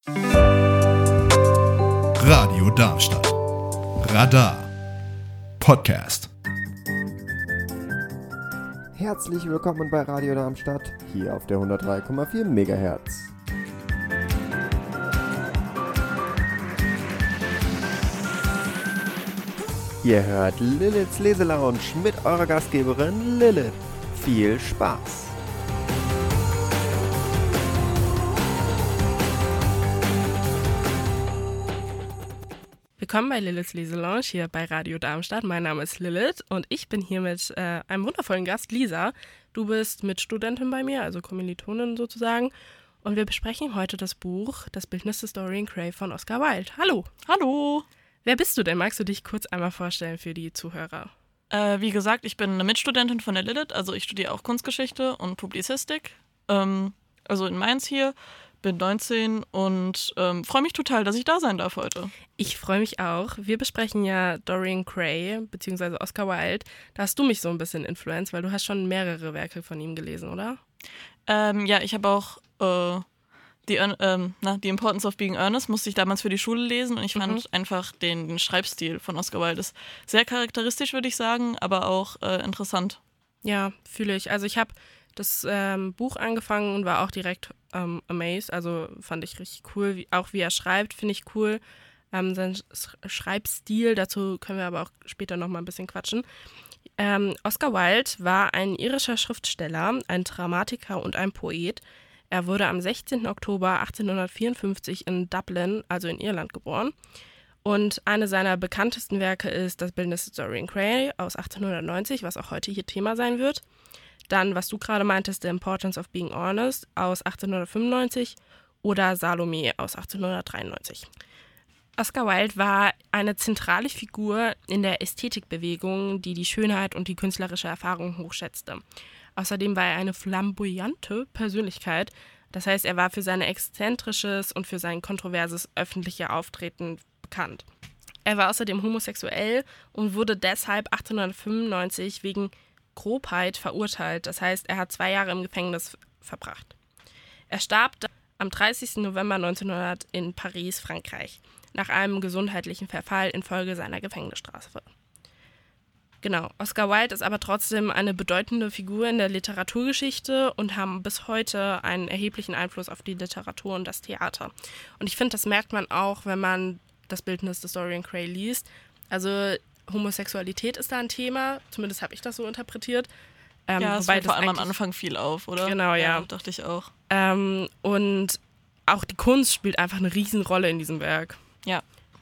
Radio Darmstadt. Radar. Podcast. Herzlich willkommen bei Radio Darmstadt, hier auf der 103,4 MHz. Ihr hört Liliths Leselounge mit eurer Gastgeberin Lilith. Viel Spaß! Willkommen bei Liliths Leselounge hier bei Radio Darmstadt. Mein Name ist Lilith und ich bin hier mit einem wundervollen Gast, Lisa. Du bist Mitstudentin bei mir, also Kommilitonin sozusagen. Und wir besprechen heute das Buch Das Bildnis des Dorian Gray von Oscar Wilde. Hallo. Hallo. Wer bist du denn? Magst du dich kurz einmal vorstellen für die Zuhörer? Wie gesagt, ich bin eine Mitstudentin von der Lilith, also ich studiere auch Kunstgeschichte und Publizistik, also in Mainz hier, bin 19 und freue mich total, dass ich da sein darf heute. Ich freue mich auch. Wir besprechen ja Dorian Gray bzw. Oscar Wilde. Da hast du mich so ein bisschen influenced, weil du hast schon mehrere Werke von ihm gelesen, oder? Ja, ich habe auch The Importance of Being Earnest musste ich damals für die Schule lesen und ich fand einfach den Schreibstil von Oscar Wilde ist sehr charakteristisch, würde ich sagen, aber auch interessant. Ja, fühle ich. Also ich habe das Buch angefangen und war auch direkt amazed, also fand ich richtig cool, auch wie er schreibt, finde ich cool. Sein Schreibstil, dazu können wir aber auch später nochmal ein bisschen quatschen. Oscar Wilde war ein irischer Schriftsteller, ein Dramatiker und ein Poet. Er wurde am 16. Oktober 1854 in Dublin, also in Irland, geboren. Und eine seiner bekanntesten Werke ist Das Bildnis des Dorian Gray aus 1890, was auch heute hier Thema sein wird. Dann, was du gerade meintest, The Importance of Being Honest aus 1895 oder Salome aus 1893. Oscar Wilde war eine zentrale Figur in der Ästhetikbewegung, die die Schönheit und die künstlerische Erfahrung hochschätzte. Außerdem war er eine flamboyante Persönlichkeit. Das heißt, er war für sein exzentrisches und für sein kontroverses öffentliches Auftreten bekannt. Er war außerdem homosexuell und wurde deshalb 1895 wegen Grobheit verurteilt. Das heißt, er hat 2 Jahre im Gefängnis verbracht. Er starb am 30. November 1900 in Paris, Frankreich, nach einem gesundheitlichen Verfall infolge seiner Gefängnisstrafe. Genau, Oscar Wilde ist aber trotzdem eine bedeutende Figur in der Literaturgeschichte und haben bis heute einen erheblichen Einfluss auf die Literatur und das Theater. Und ich finde, das merkt man auch, wenn man das Bildnis des Dorian Gray liest. Also Homosexualität ist da ein Thema, zumindest habe ich das so interpretiert. Ja, es fällt vor allem am Anfang viel auf, oder? Genau, ja. Dachte ich auch. Und auch die Kunst spielt einfach eine Riesenrolle in diesem Werk. Ja,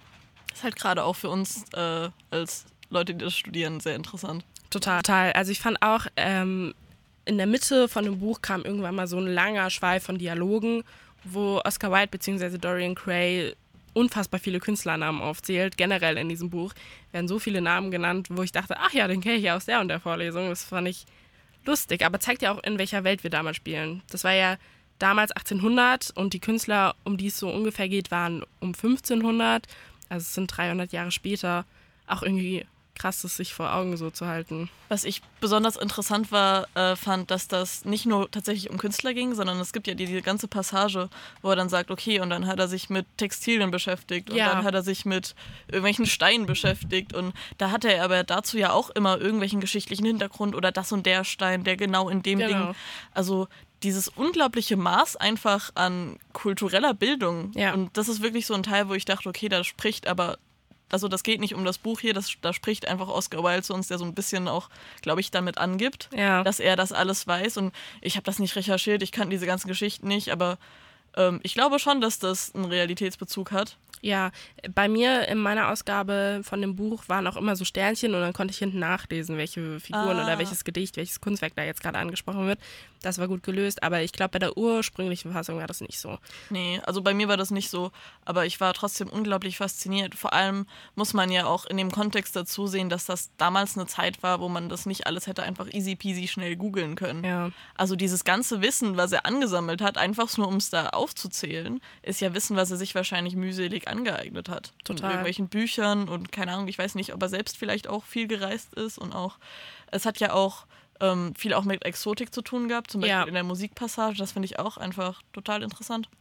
ist halt gerade auch für uns als Leute, die das studieren, sehr interessant. Total. Also ich fand auch, in der Mitte von dem Buch kam irgendwann mal so ein langer Schweif von Dialogen, wo Oscar Wilde bzw. Dorian Gray unfassbar viele Künstlernamen aufzählt. Generell in diesem Buch werden so viele Namen genannt, wo ich dachte, ach ja, den kenne ich ja aus der und der Vorlesung. Das fand ich lustig, aber zeigt ja auch, in welcher Welt wir damals spielen. Das war ja damals 1800 und die Künstler, um die es so ungefähr geht, waren um 1500. Also es sind 300 Jahre später. Auch irgendwie krass, das sich vor Augen so zu halten. Was ich besonders interessant fand, dass das nicht nur tatsächlich um Künstler ging, sondern es gibt ja diese ganze Passage, wo er dann sagt, okay, und dann hat er sich mit Textilien beschäftigt und dann hat er sich mit irgendwelchen Steinen beschäftigt und da hatte er aber dazu ja auch immer irgendwelchen geschichtlichen Hintergrund oder das und der Stein, der genau in dem Ding, also dieses unglaubliche Maß einfach an kultureller Bildung und das ist wirklich so ein Teil, wo ich dachte, okay, da spricht aber also das geht nicht um das Buch hier, da spricht einfach Oscar Wilde zu uns, der so ein bisschen auch, glaube ich, damit angibt, dass er das alles weiß. Und ich habe das nicht recherchiert, ich kann diese ganzen Geschichten nicht, aber ich glaube schon, dass das einen Realitätsbezug hat. Ja, bei mir in meiner Ausgabe von dem Buch waren auch immer so Sternchen und dann konnte ich hinten nachlesen, welche Figuren oder welches Gedicht, welches Kunstwerk da jetzt gerade angesprochen wird. Das war gut gelöst, aber ich glaube, bei der ursprünglichen Fassung war das nicht so. Nee, also bei mir war das nicht so, aber ich war trotzdem unglaublich fasziniert. Vor allem muss man ja auch in dem Kontext dazu sehen, dass das damals eine Zeit war, wo man das nicht alles hätte einfach easy peasy schnell googeln können. Ja. Also dieses ganze Wissen, was er angesammelt hat, einfach nur um es da aufzuzählen, ist ja Wissen, was er sich wahrscheinlich mühselig angeeignet hat. Total. In irgendwelchen Büchern und keine Ahnung, ich weiß nicht, ob er selbst vielleicht auch viel gereist ist und auch, es hat ja auch viel auch mit Exotik zu tun gehabt, zum Beispiel in der Musikpassage, das finde ich auch einfach total interessant.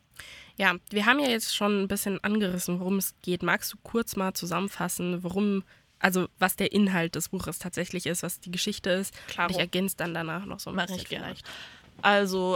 Ja, wir haben ja jetzt schon ein bisschen angerissen, worum es geht. Magst du kurz mal zusammenfassen, was der Inhalt des Buches tatsächlich ist, was die Geschichte ist? Klar. Ich ergänze dann danach noch so ein bisschen. Mach ich gerne. Also,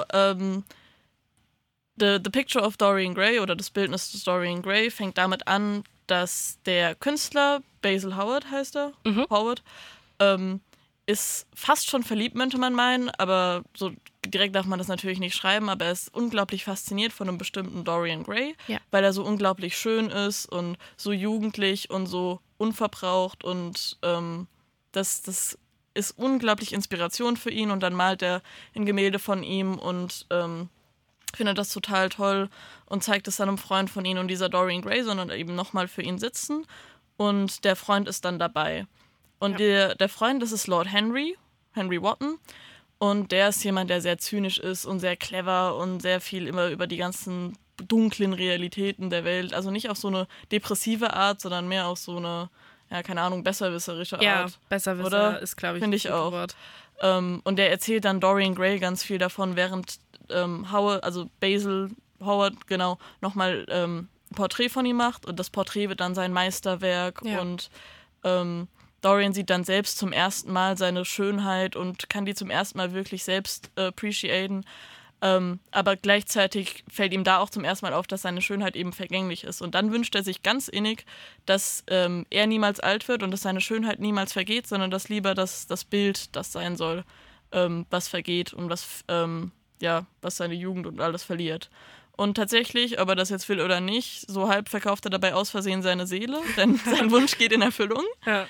The Picture of Dorian Gray oder das Bildnis des Dorian Gray fängt damit an, dass der Künstler, Basil Howard heißt er, Howard, ist fast schon verliebt, könnte man meinen, aber so direkt darf man das natürlich nicht schreiben, aber er ist unglaublich fasziniert von einem bestimmten Dorian Gray, weil er so unglaublich schön ist und so jugendlich und so unverbraucht und das ist unglaublich Inspiration für ihn und dann malt er ein Gemälde von ihm und findet das total toll und zeigt es dann einem Freund von ihm und dieser Dorian Gray, sondern eben nochmal für ihn sitzen und der Freund ist dann dabei. Und der Freund, das ist Lord Henry Wotton und der ist jemand, der sehr zynisch ist und sehr clever und sehr viel immer über die ganzen dunklen Realitäten der Welt, also nicht auf so eine depressive Art, sondern mehr auf so eine, ja, keine Ahnung, besserwisserische Art. Ja, Besserwisser oder? Ist, glaube ich, finde ich auch. Wort. Und der erzählt dann Dorian Gray ganz viel davon, während Basil Howard, genau, nochmal ein Porträt von ihm macht und das Porträt wird dann sein Meisterwerk und Dorian sieht dann selbst zum ersten Mal seine Schönheit und kann die zum ersten Mal wirklich selbst appreciaten. Aber gleichzeitig fällt ihm da auch zum ersten Mal auf, dass seine Schönheit eben vergänglich ist. Und dann wünscht er sich ganz innig, dass er niemals alt wird und dass seine Schönheit niemals vergeht, sondern dass lieber das Bild das sein soll, was vergeht und was seine Jugend und alles verliert. Und tatsächlich, ob er das jetzt will oder nicht, so halb verkauft er dabei aus Versehen seine Seele, denn sein Wunsch geht in Erfüllung. Ja.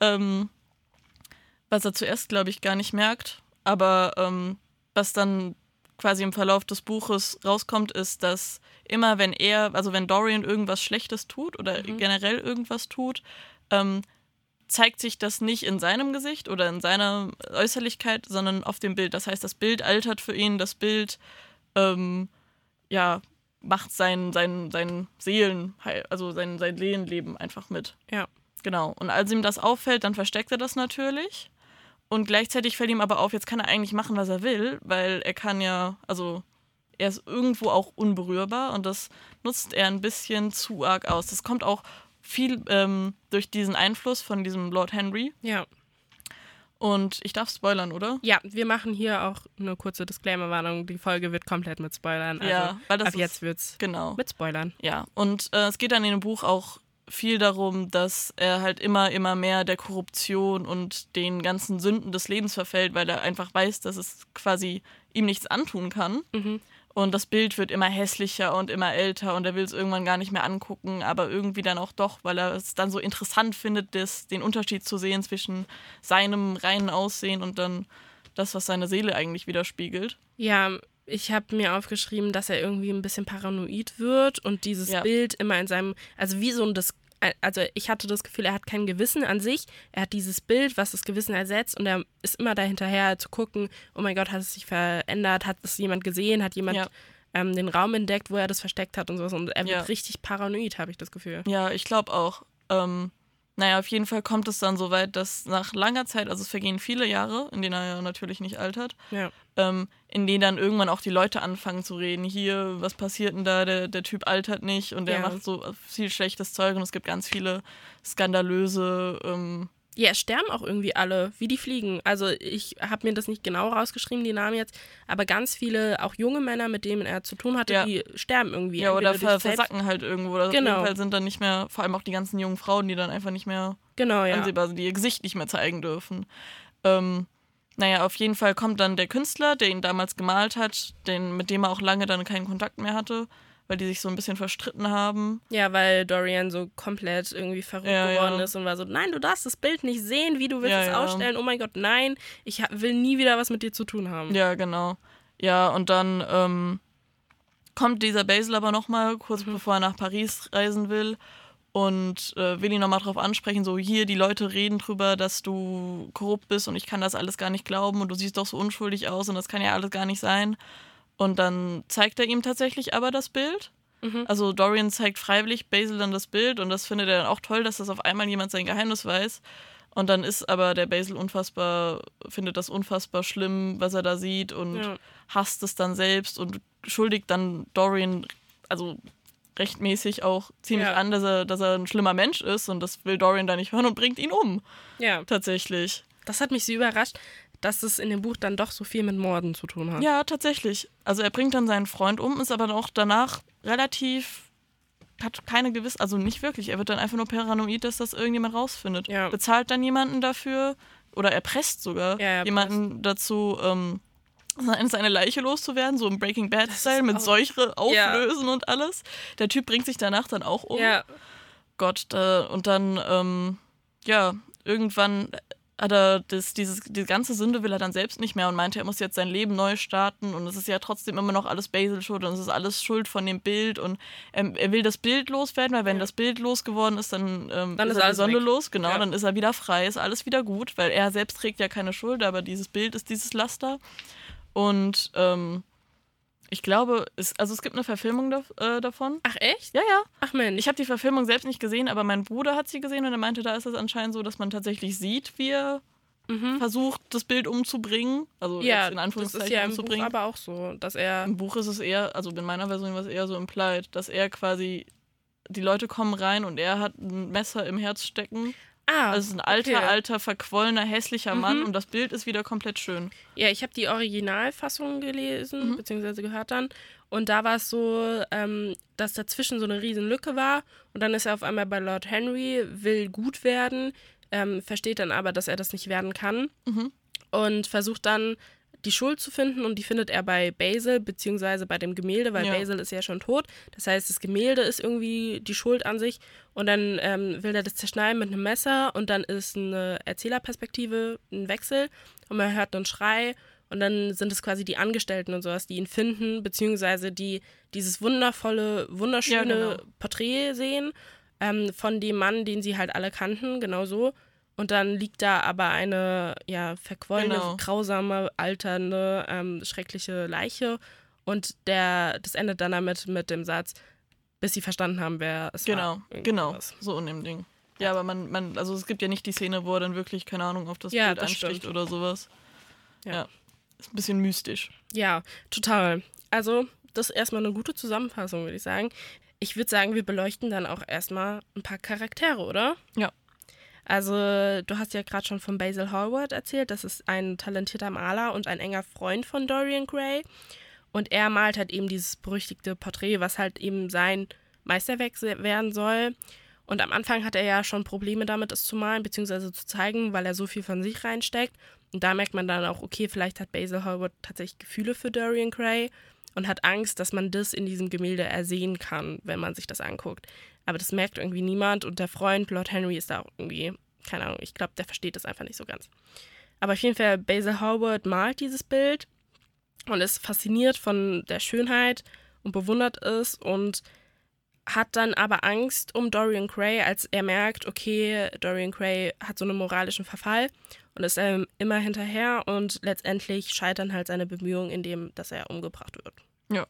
Was er zuerst, glaube ich, gar nicht merkt. Aber was dann quasi im Verlauf des Buches rauskommt, ist, dass immer wenn Dorian irgendwas Schlechtes tut oder generell irgendwas tut, zeigt sich das nicht in seinem Gesicht oder in seiner Äußerlichkeit, sondern auf dem Bild. Das heißt, das Bild altert für ihn, das Bild macht sein Seelenleben einfach mit. Ja. Genau. Und als ihm das auffällt, dann versteckt er das natürlich. Und gleichzeitig fällt ihm aber auf, jetzt kann er eigentlich machen, was er will, weil er ist irgendwo auch unberührbar und das nutzt er ein bisschen zu arg aus. Das kommt auch viel durch diesen Einfluss von diesem Lord Henry. Ja. Und ich darf spoilern, oder? Ja, wir machen hier auch eine kurze Disclaimer-Warnung. Die Folge wird komplett mit Spoilern. Also ja, weil das ab jetzt wird's mit Spoilern. Ja, und es geht dann in dem Buch auch viel darum, dass er halt immer mehr der Korruption und den ganzen Sünden des Lebens verfällt, weil er einfach weiß, dass es quasi ihm nichts antun kann. Mhm. Und das Bild wird immer hässlicher und immer älter und er will es irgendwann gar nicht mehr angucken, aber irgendwie dann auch doch, weil er es dann so interessant findet, den Unterschied zu sehen zwischen seinem reinen Aussehen und dann das, was seine Seele eigentlich widerspiegelt. Ja, ich habe mir aufgeschrieben, dass er irgendwie ein bisschen paranoid wird und dieses Bild immer in seinem, also ich hatte das Gefühl, er hat kein Gewissen an sich, er hat dieses Bild, was das Gewissen ersetzt und er ist immer dahinterher zu gucken, oh mein Gott, hat es sich verändert, hat es jemand gesehen, hat jemand den Raum entdeckt, wo er das versteckt hat und sowas und er wird richtig paranoid, habe ich das Gefühl. Ja, ich glaube auch. Auf jeden Fall kommt es dann so weit, dass nach langer Zeit, also es vergehen viele Jahre, in denen er ja natürlich nicht altert, in denen dann irgendwann auch die Leute anfangen zu reden, hier, was passiert denn da, der Typ altert nicht und der macht so viel schlechtes Zeug und es gibt ganz viele skandalöse Ja, es sterben auch irgendwie alle, wie die fliegen. Also ich habe mir das nicht genau rausgeschrieben, die Namen jetzt, aber ganz viele, auch junge Männer, mit denen er zu tun hatte, die sterben irgendwie. Ja, oder versacken halt irgendwo. Oder genau. Auf jeden Fall sind dann nicht mehr, vor allem auch die ganzen jungen Frauen, die dann einfach nicht mehr ansehbar sind, die ihr Gesicht nicht mehr zeigen dürfen. Auf jeden Fall kommt dann der Künstler, der ihn damals gemalt hat, mit dem er auch lange dann keinen Kontakt mehr hatte, weil die sich so ein bisschen verstritten haben. Ja, weil Dorian so komplett irgendwie verrückt geworden ist und war so, nein, du darfst das Bild nicht sehen, wie du willst es ausstellen. Oh mein Gott, nein, ich will nie wieder was mit dir zu tun haben. Ja, genau. Ja, und dann kommt dieser Basil aber nochmal, kurz bevor er nach Paris reisen will und will ihn nochmal drauf ansprechen, so hier, die Leute reden drüber, dass du korrupt bist und ich kann das alles gar nicht glauben und du siehst doch so unschuldig aus und das kann ja alles gar nicht sein. Und dann zeigt er ihm tatsächlich aber das Bild. Mhm. Also Dorian zeigt freiwillig Basil dann das Bild und das findet er dann auch toll, dass das auf einmal jemand sein Geheimnis weiß. Und dann ist aber der Basil findet das unfassbar schlimm, was er da sieht und hasst es dann selbst und schuldigt dann Dorian also rechtmäßig auch ziemlich an, dass er ein schlimmer Mensch ist und das will Dorian da nicht hören und bringt ihn um. Ja. Tatsächlich. Das hat mich so überrascht, dass es in dem Buch dann doch so viel mit Morden zu tun hat. Ja, tatsächlich. Also er bringt dann seinen Freund um, ist aber auch danach hat keine gewisse, also nicht wirklich, er wird dann einfach nur paranoid, dass das irgendjemand rausfindet. Ja. Bezahlt dann jemanden dafür oder erpresst sogar jemanden dazu, seine Leiche loszuwerden, so im Breaking Bad-Style mit Seuche auflösen und alles. Der Typ bringt sich danach dann auch um. Ja. Gott, und dann, irgendwann hat er die ganze Sünde will er dann selbst nicht mehr und meinte, er muss jetzt sein Leben neu starten und es ist ja trotzdem immer noch alles Basil schuld und es ist alles Schuld von dem Bild und er will das Bild loswerden, weil wenn das Bild losgeworden ist, dann ist die Sonne los, genau, dann ist er wieder frei, ist alles wieder gut, weil er selbst trägt ja keine Schuld, aber dieses Bild ist dieses Laster und ich glaube, es gibt eine Verfilmung davon. Ach, echt? Ja, ja. Ach, Mensch. Ich habe die Verfilmung selbst nicht gesehen, aber mein Bruder hat sie gesehen und er meinte, da ist es anscheinend so, dass man tatsächlich sieht, wie er versucht, das Bild umzubringen. Also jetzt in Anführungszeichen das ist ja umzubringen. Im Buch aber auch so, dass er... Im Buch ist es eher, also in meiner Version war es eher so implied, dass er quasi, die Leute kommen rein und er hat ein Messer im Herz stecken. Also es ist ein alter, verquollener, hässlicher Mann und das Bild ist wieder komplett schön. Ja, ich habe die Originalfassung gelesen, beziehungsweise gehört dann. Und da war es so, dass dazwischen so eine riesen Lücke war. Und dann ist er auf einmal bei Lord Henry, will gut werden, versteht dann aber, dass er das nicht werden kann. Und versucht dann, die Schuld zu finden. Und die findet er bei Basil, beziehungsweise bei dem Gemälde, weil Basil ist ja schon tot. Das heißt, das Gemälde ist irgendwie die Schuld an sich. Und dann will er das zerschneiden mit einem Messer. Und dann ist eine Erzählerperspektive, ein Wechsel. Und man hört einen Schrei. Und dann sind es quasi die Angestellten und sowas, die ihn finden, beziehungsweise die dieses wunderschöne Porträt sehen von dem Mann, den sie halt alle kannten, genau so. Und dann liegt da aber eine verquollene, grausame, alternde, schreckliche Leiche. Und das endet dann damit mit dem Satz, bis sie verstanden haben, wer es war. Genau, so in dem Ding. Ja, aber also es gibt ja nicht die Szene, wo er dann wirklich, keine Ahnung, auf das Bild ansticht oder sowas. Ja. Ist ein bisschen mystisch. Ja, total. Also, das ist erstmal eine gute Zusammenfassung, würde ich sagen. Ich würde sagen, wir beleuchten dann auch erstmal ein paar Charaktere, oder? Ja. Also, du hast ja gerade schon von Basil Hallward erzählt. Das ist ein talentierter Maler und ein enger Freund von Dorian Gray. Und er malt halt eben dieses berüchtigte Porträt, was halt eben sein Meisterwerk werden soll. Und am Anfang hat er ja schon Probleme damit, es zu malen, beziehungsweise zu zeigen, weil er so viel von sich reinsteckt. Und da merkt man dann auch, okay, vielleicht hat Basil Hallward tatsächlich Gefühle für Dorian Gray und hat Angst, dass man das in diesem Gemälde ersehen kann, wenn man sich das anguckt. Aber das merkt irgendwie niemand und der Freund, Lord Henry, ist da auch irgendwie, keine Ahnung, ich glaube, der versteht das einfach nicht so ganz. Aber auf jeden Fall, Basil Hallward malt dieses Bild und ist fasziniert von der Schönheit und bewundert es und hat dann aber Angst um Dorian Gray, als er merkt, okay, Dorian Gray hat so einen moralischen Verfall und ist immer hinterher und letztendlich scheitern halt seine Bemühungen in dem, dass er umgebracht wird. Ja.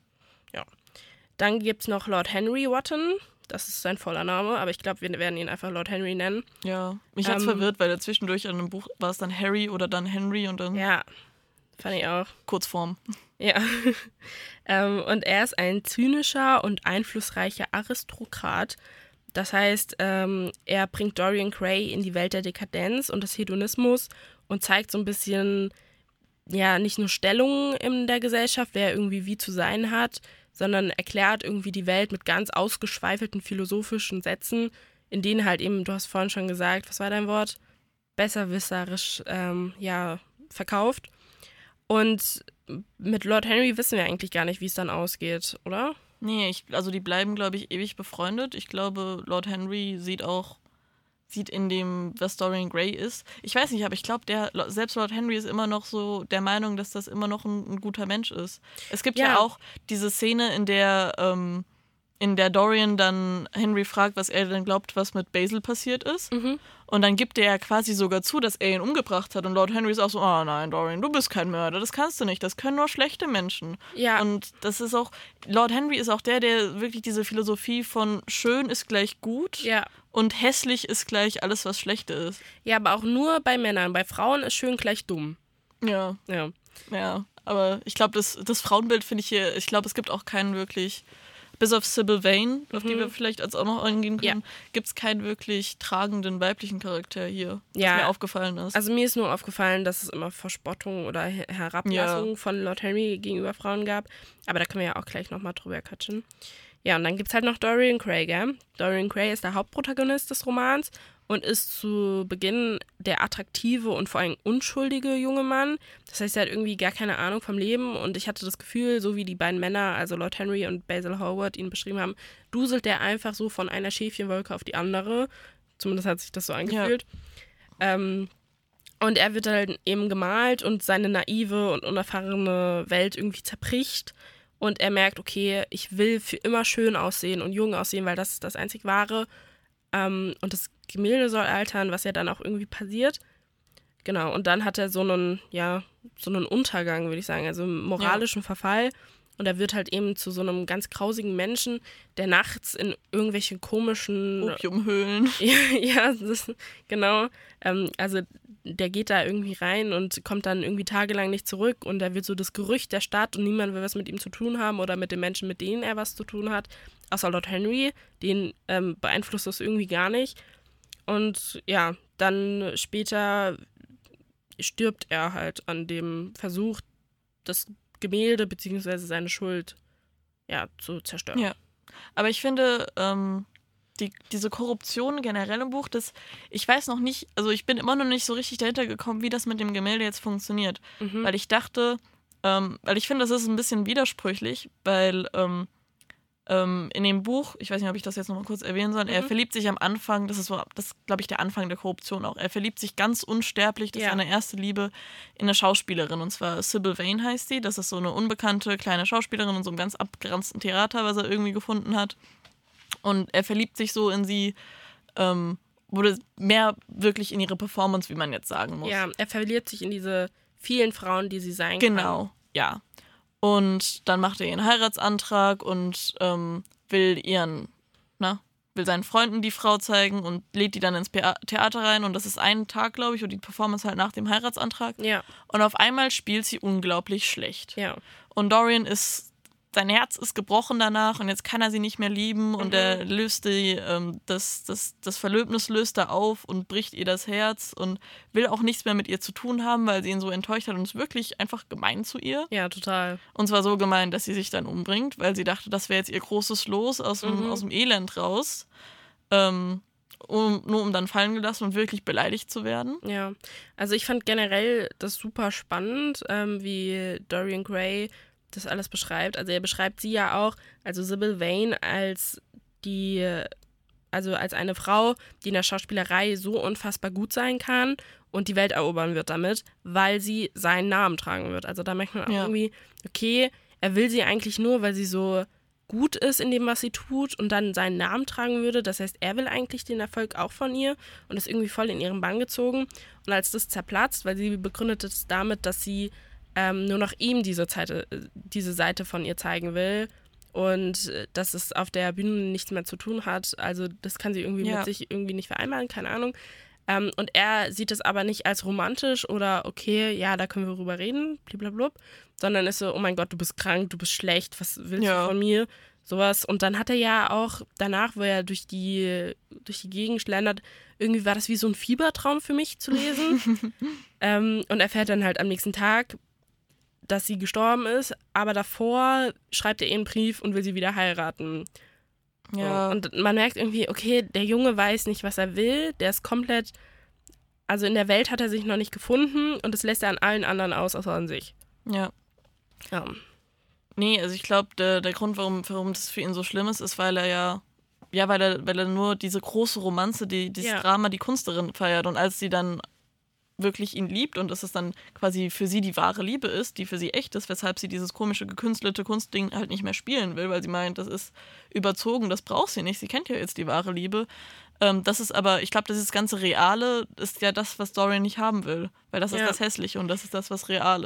Dann gibt es noch Lord Henry Wotton, das ist sein voller Name, aber ich glaube, wir werden ihn einfach Lord Henry nennen. Ja, mich hat's verwirrt, weil zwischendurch in einem Buch war es dann Harry oder dann Henry und dann... Ja, fand ich auch. Kurzform. Ja. Und er ist ein zynischer und einflussreicher Aristokrat. Das heißt, er bringt Dorian Gray in die Welt der Dekadenz und des Hedonismus und zeigt so ein bisschen, ja, nicht nur Stellung in der Gesellschaft, wer irgendwie wie zu sein hat, sondern erklärt irgendwie die Welt mit ganz ausgeschweifelten philosophischen Sätzen, in denen halt eben, du hast vorhin schon gesagt, was war dein Wort? Besserwisserisch, verkauft. Und mit Lord Henry wissen wir eigentlich gar nicht, wie es dann ausgeht, oder? Nee, also die bleiben, glaube ich, ewig befreundet. Ich glaube, Lord Henry sieht in dem, was Dorian Gray ist. Ich weiß nicht, aber ich glaube, selbst Lord Henry ist immer noch so der Meinung, dass das immer noch ein guter Mensch ist. Es gibt ja auch diese Szene, in der Dorian dann Henry fragt, was er denn glaubt, was mit Basil passiert ist. Und dann gibt er ja quasi sogar zu, dass er ihn umgebracht hat. Und Lord Henry ist auch so, nein, Dorian, du bist kein Mörder, das kannst du nicht, das können nur schlechte Menschen. Ja. Und das ist auch, Lord Henry ist auch der wirklich diese Philosophie von schön ist gleich gut und hässlich ist gleich alles, was schlecht ist. Ja, aber auch nur bei Männern. Bei Frauen ist schön gleich dumm. Ja, aber ich glaube, das Frauenbild finde ich hier, ich glaube, es gibt auch keinen wirklich bis auf Sybil Vane, auf die wir vielleicht als auch noch eingehen können, gibt es keinen wirklich tragenden weiblichen Charakter hier, was mir aufgefallen ist. Also mir ist nur aufgefallen, dass es immer Verspottung oder Herablassung von Lord Henry gegenüber Frauen gab. Aber da können wir ja auch gleich nochmal drüber quatschen. Ja, und dann gibt es halt noch Dorian Gray, gell? Dorian Gray ist der Hauptprotagonist des Romans und ist zu Beginn der attraktive und vor allem unschuldige junge Mann. Das heißt, er hat irgendwie gar keine Ahnung vom Leben und ich hatte das Gefühl, so wie die beiden Männer, also Lord Henry und Basil Hallward, ihn beschrieben haben, duselt der einfach so von einer Schäfchenwolke auf die andere. Zumindest hat sich das so angefühlt. Ja. Und er wird halt eben gemalt und seine naive und unerfahrene Welt irgendwie zerbricht. Und er merkt, okay, ich will für immer schön aussehen und jung aussehen, weil das ist das einzig Wahre. Und das Gemälde soll altern, was ja dann auch irgendwie passiert. Genau, und dann hat er so einen Untergang, würde ich sagen, also einen moralischen Verfall. Und er wird halt eben zu so einem ganz grausigen Menschen, der nachts in irgendwelchen komischen Opiumhöhlen. Genau. Also der geht da irgendwie rein und kommt dann irgendwie tagelang nicht zurück und er wird so das Gerücht der Stadt und niemand will was mit ihm zu tun haben oder mit den Menschen, mit denen er was zu tun hat, außer Lord Henry, den beeinflusst das irgendwie gar nicht. Und ja, dann später stirbt er halt an dem Versuch, das Gemälde bzw. seine Schuld zu zerstören. Ja, aber ich finde, diese Korruption generell im Buch, ich weiß noch nicht, also ich bin immer noch nicht so richtig dahinter gekommen, wie das mit dem Gemälde jetzt funktioniert. Weil ich dachte, weil ich finde, das ist ein bisschen widersprüchlich, weil in dem Buch, ich weiß nicht, ob ich das jetzt noch mal kurz erwähnen soll, er verliebt sich am Anfang, das ist glaube ich, der Anfang der Korruption auch, er verliebt sich ganz unsterblich, das ist seine erste Liebe, in eine Schauspielerin, und zwar Sybil Vane heißt sie, das ist so eine unbekannte kleine Schauspielerin in so einem ganz abgeranzten Theater, was er irgendwie gefunden hat. Und er verliebt sich so in sie, wurde mehr wirklich in ihre Performance, wie man jetzt sagen muss. Ja, er verliert sich in diese vielen Frauen, die sie sein kann. Genau, ja. Und dann macht er ihren Heiratsantrag und will seinen Freunden die Frau zeigen und lädt die dann ins Theater rein. Und das ist ein Tag, glaube ich, und die Performance halt nach dem Heiratsantrag. Ja. Und auf einmal spielt sie unglaublich schlecht. Ja. Und Dorian sein Herz ist gebrochen danach und jetzt kann er sie nicht mehr lieben und er löst das Verlöbnis löst er auf und bricht ihr das Herz und will auch nichts mehr mit ihr zu tun haben, weil sie ihn so enttäuscht hat und ist wirklich einfach gemein zu ihr. Ja, total. Und zwar so gemein, dass sie sich dann umbringt, weil sie dachte, das wäre jetzt ihr großes Los aus dem Elend raus. Nur um dann fallen gelassen und wirklich beleidigt zu werden. Ja, also ich fand generell das super spannend, wie Dorian Gray das alles beschreibt. Also er beschreibt sie ja auch, also Sybil Vane als eine Frau, die in der Schauspielerei so unfassbar gut sein kann und die Welt erobern wird damit, weil sie seinen Namen tragen wird. Also da merkt man auch irgendwie, okay, er will sie eigentlich nur, weil sie so gut ist in dem, was sie tut und dann seinen Namen tragen würde. Das heißt, er will eigentlich den Erfolg auch von ihr und ist irgendwie voll in ihren Bann gezogen. Und als das zerplatzt, weil sie begründet es damit, dass sie nur noch ihm diese Seite von ihr zeigen will und dass es auf der Bühne nichts mehr zu tun hat. Also das kann sie irgendwie mit sich irgendwie nicht vereinbaren, keine Ahnung. Und er sieht es aber nicht als romantisch oder okay, ja, da können wir drüber reden, blablabla, sondern ist so, oh mein Gott, du bist krank, du bist schlecht, was willst du von mir? Sowas. Und dann hat er ja auch danach, wo er durch die Gegend schlendert, irgendwie war das wie so ein Fiebertraum für mich zu lesen. Und er fährt dann halt am nächsten Tag, dass sie gestorben ist, aber davor schreibt er ihr einen Brief und will sie wieder heiraten. Ja. Und man merkt irgendwie, okay, der Junge weiß nicht, was er will, der ist komplett, also in der Welt hat er sich noch nicht gefunden und das lässt er an allen anderen aus, außer an sich. Ja. Nee, also ich glaube, der Grund, warum das für ihn so schlimm ist, weil er weil er nur diese große Romanze, dieses Drama, die Kunst darin feiert und als sie dann wirklich ihn liebt und dass es dann quasi für sie die wahre Liebe ist, die für sie echt ist, weshalb sie dieses komische, gekünstelte Kunstding halt nicht mehr spielen will, weil sie meint, das ist überzogen, das braucht sie nicht, sie kennt ja jetzt die wahre Liebe. Das ist aber, ich glaube, das ganze Reale ist ja das, was Dorian nicht haben will, weil das ist das Hässliche und das ist das, was real ist.